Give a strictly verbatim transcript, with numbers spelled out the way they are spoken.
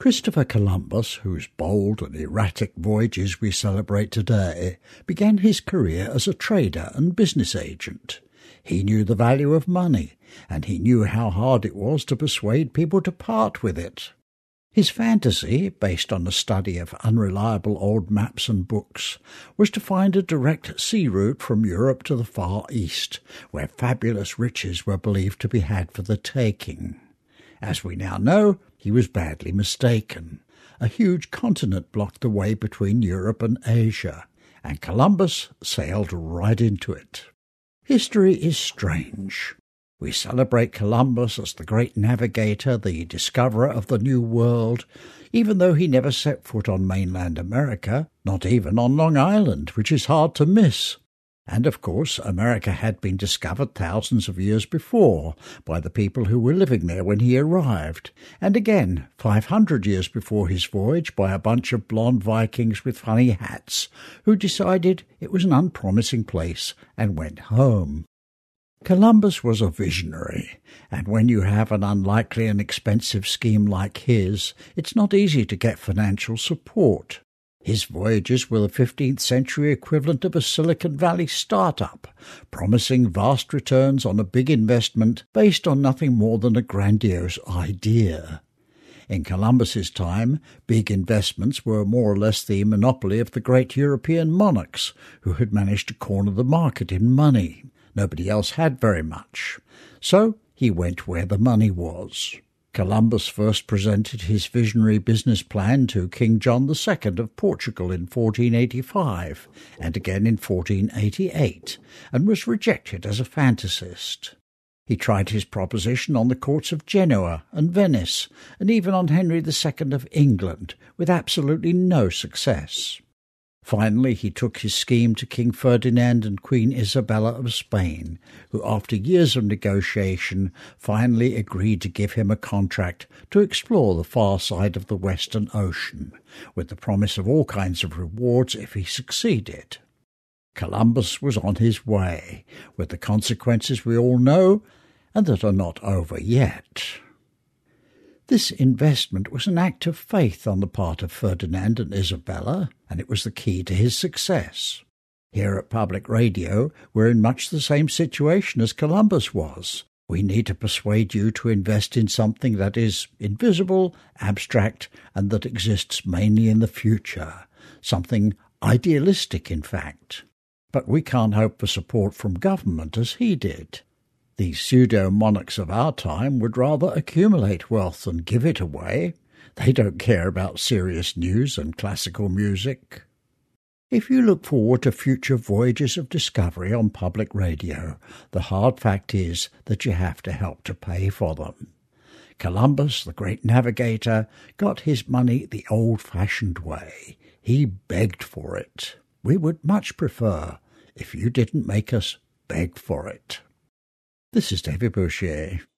Christopher Columbus, whose bold and erratic voyages we celebrate today, began his career as a trader and business agent. He knew the value of money, and he knew how hard it was to persuade people to part with it. His fantasy, based on the study of unreliable old maps and books, was to find a direct sea route from Europe to the Far East, where fabulous riches were believed to be had for the taking. As we now know, he was badly mistaken. A huge continent blocked the way between Europe and Asia, and Columbus sailed right into it. History is strange. We celebrate Columbus as the great navigator, the discoverer of the New World, even though he never set foot on mainland America, not even on Long Island, which is hard to miss. And, of course, America had been discovered thousands of years before by the people who were living there when he arrived, and again five hundred years before his voyage by a bunch of blonde Vikings with funny hats who decided it was an unpromising place and went home. Columbus was a visionary, and when you have an unlikely and expensive scheme like his, it's not easy to get financial support. His voyages were the fifteenth century equivalent of a Silicon Valley startup, promising vast returns on a big investment based on nothing more than a grandiose idea. In Columbus's time, big investments were more or less the monopoly of the great European monarchs, who had managed to corner the market in money. Nobody else had very much. So he went where the money was. Columbus first presented his visionary business plan to King John the Second of Portugal in fourteen eighty-five, and again in fourteen eighty-eight, and was rejected as a fantasist. He tried his proposition on the courts of Genoa and Venice, and even on Henry the Second of England, with absolutely no success. Finally, he took his scheme to King Ferdinand and Queen Isabella of Spain, who, after years of negotiation, finally agreed to give him a contract to explore the far side of the Western Ocean, with the promise of all kinds of rewards if he succeeded. Columbus was on his way, with the consequences we all know, and that are not over yet. This investment was an act of faith on the part of Ferdinand and Isabella, and it was the key to his success. Here at Public Radio, we're in much the same situation as Columbus was. We need to persuade you to invest in something that is invisible, abstract, and that exists mainly in the future, something idealistic, in fact. But we can't hope for support from government as he did. The pseudo-monarchs of our time would rather accumulate wealth than give it away. They don't care about serious news and classical music. If you look forward to future voyages of discovery on public radio, the hard fact is that you have to help to pay for them. Columbus, the great navigator, got his money the old-fashioned way. He begged for it. We would much prefer if you didn't make us beg for it. This is David Boucher.